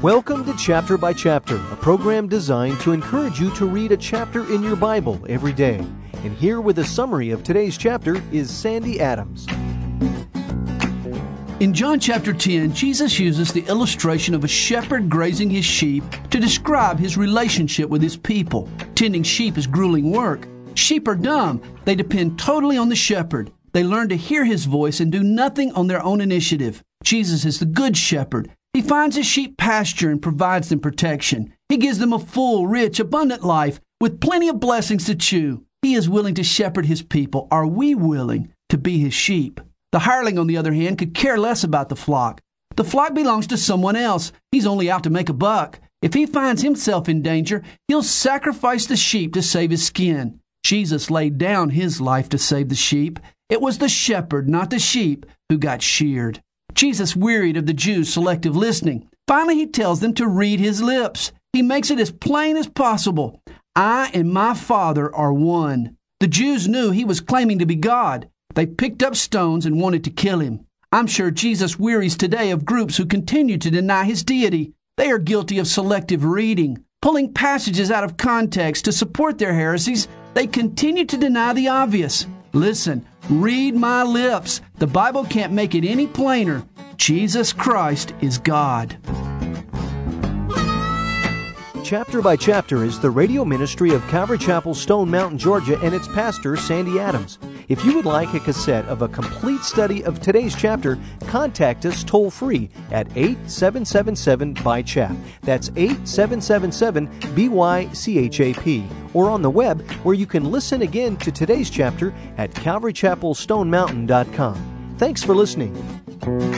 Welcome to Chapter by Chapter, a program designed to encourage you to read a chapter in your Bible every day. And here with a summary of today's chapter is Sandy Adams. In John chapter 10, Jesus uses the illustration of a shepherd grazing his sheep to describe his relationship with his people. Tending sheep is grueling work. Sheep are dumb. They depend totally on the shepherd. They learn to hear his voice and do nothing on their own initiative. Jesus is the good shepherd. He finds his sheep pasture and provides them protection. He gives them a full, rich, abundant life with plenty of blessings to chew. He is willing to shepherd his people. Are we willing to be his sheep? The hireling, on the other hand, could care less about the flock. The flock belongs to someone else. He's only out to make a buck. If he finds himself in danger, he'll sacrifice the sheep to save his skin. Jesus laid down his life to save the sheep. It was the shepherd, not the sheep, who got sheared. Jesus wearied of the Jews' selective listening. Finally, he tells them to read his lips. He makes it as plain as possible. I and my Father are one. The Jews knew he was claiming to be God. They picked up stones and wanted to kill him. I'm sure Jesus wearies today of groups who continue to deny his deity. They are guilty of selective reading, pulling passages out of context to support their heresies. They continue to deny the obvious. Listen, read my lips. The Bible can't make it any plainer. Jesus Christ is God. Chapter by Chapter is the radio ministry of Calvary Chapel, Stone Mountain, Georgia, and its pastor, Sandy Adams. If you would like a cassette of a complete study of today's chapter, contact us toll-free at 8777-BY-CHAP. That's 8777-BY-CHAP. Or on the web, where you can listen again to today's chapter at calvarychapelstonemountain.com. Thanks for listening.